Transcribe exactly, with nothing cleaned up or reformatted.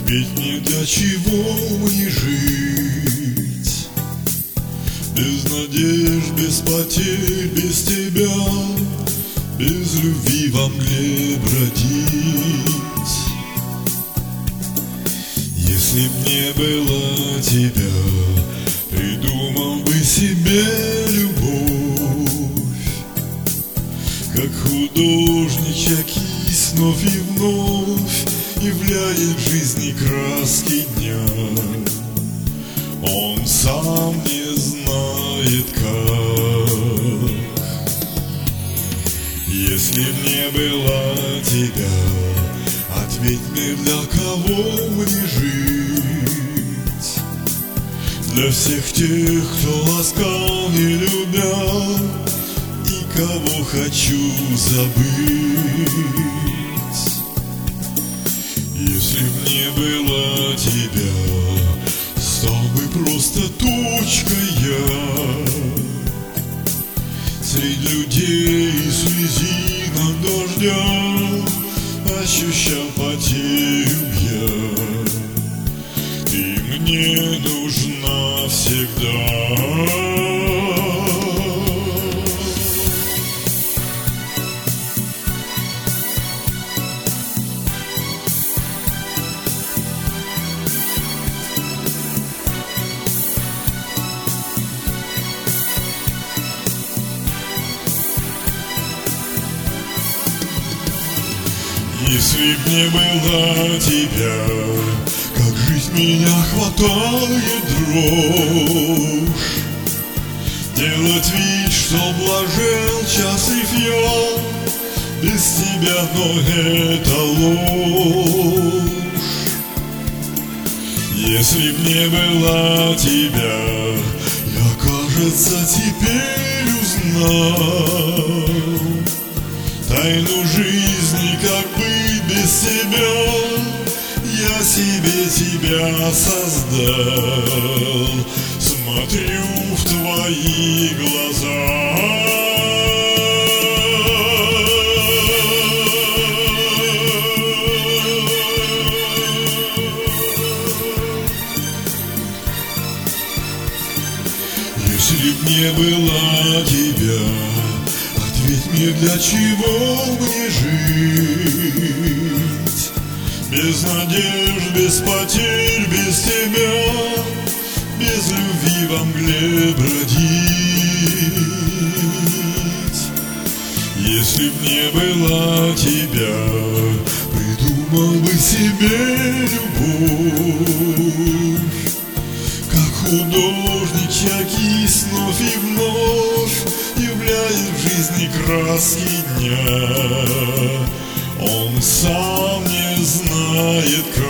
Ведь ни для чего мне жить, без надежд, без потерь, без тебя, без любви во мгле бродить. Если б не было тебя, придумал бы себе любовь, как художник, чья кисть вновь и вновь являет в жизни краски дня. Он сам не знает как. Если б не было тебя, ответь мне, для кого мне жить? Для всех тех, кто ласкал, не любя, и кого хочу забыть. Если б не было тебя, стал бы просто точкой я среди людей и слезинок дождя, ощущал потерю я. Ты мне нужна всегда. Если б не было тебя, как жизнь меня хватает дрожь, делать вид, что блажен, счастлив я, без тебя, но это ложь. Если б не было тебя, я, кажется, теперь узнал тайну жизни, как быть без тебя. Я себе тебя создал, смотрю в твои глаза. Если б не было тебя, ответь мне, для чего мне жить? Без надежд, без потерь, без тебя, без любви во мгле бродить. Если б не было тебя, придумал бы себе любовь, как художник, чья кисть вновь и вновь являет в жизни краски дня. Он сам не знает как.